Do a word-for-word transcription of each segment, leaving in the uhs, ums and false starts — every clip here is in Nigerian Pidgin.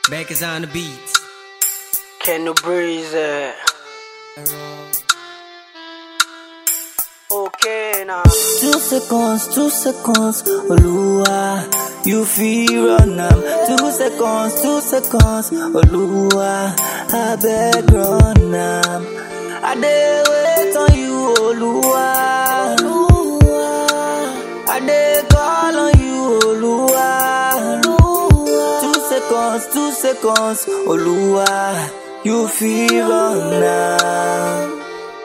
Back is on the beats. Kenny Breeze. Okay now. Two seconds, two seconds, Oluwa, you feel run am. Two seconds, two seconds, Oluwa, I beg run am. I dey wait on you, Oluwa, Oluwa. I dey call on you, Oluwa, Oluwa. Two seconds, two seconds, Oluwa, you feel run am,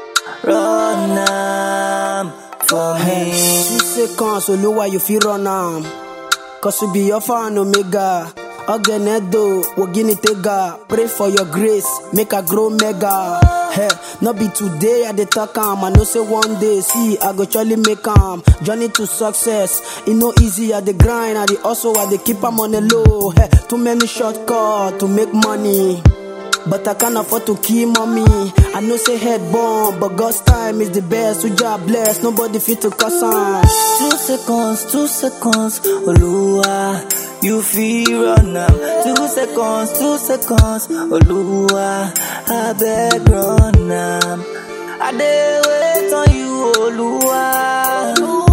run am. For me, two seconds, Oluwa, you feel run am. Cause we be Alpha and Omega. Ogenedo, Wogini Tega. Pray for your grace, make her grow mega. Hey, not be today I dey talk am. I know say one day, see, I go surely make am. Journey to success, it no easy. I dey grind, I dey also I dey keep am on the low. Hey, too many shortcuts to make money, but I can't afford to kill mommy. I know say head bomb, but God's time is the best. We just bless, nobody fit to cuss on. Two seconds, two seconds, Oluwa, you feel run am. Two seconds, two seconds, Oluwa, I beg run am. I dey wait on you, Oluwa,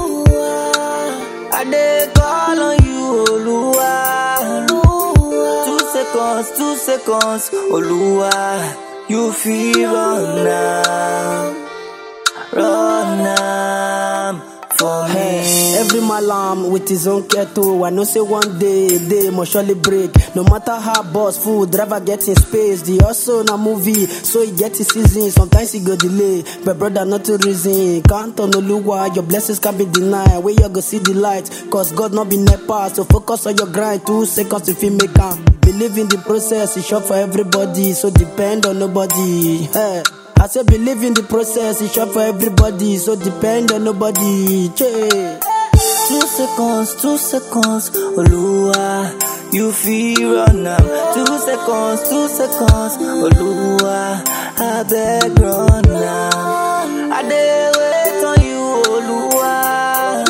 Oluwa. I dey call on you, Oluwa, Oluwa. Two seconds, two seconds, Oluwa, you feel run am, run am. For me. Every malam with his own kettle. I know say one day they must surely break. No matter how boss food driver gets in space. The also na movie, so he gets his season. Sometimes he go delay, but brother not to reason. Can't on Oluwa, your blessings can't be denied. Where you go see the light, cause God not be nepa. So focus on your grind. Two seconds if you make am. Believe in the process, it's short for everybody. So depend on nobody. Hey. I say believe in the process, it's short for everybody, so depend on nobody. Che. Two seconds, two seconds, Oluwa, you feel run am. Two seconds, two seconds, Oluwa, I beg run am. I dey wait on you, Oluwa,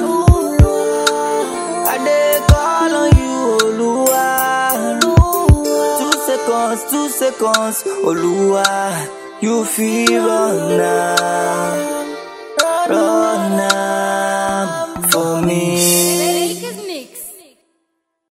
Oluwa. I dey call on you, Oluwa, Oluwa. Two seconds, two seconds, Oluwa, you feel run am, run am.